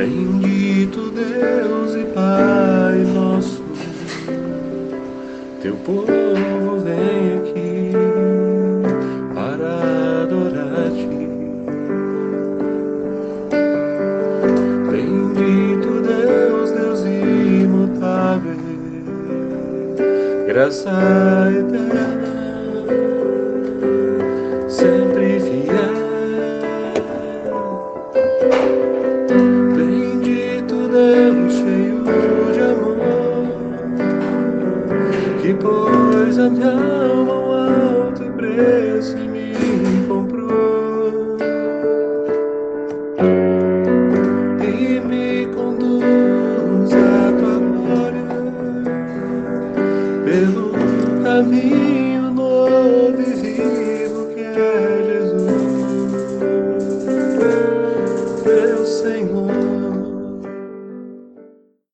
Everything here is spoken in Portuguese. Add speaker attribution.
Speaker 1: Bendito Deus e Pai nosso, teu povo vem aqui para adorar-te. Bendito Deus, Deus imutável, graça eterna, sempre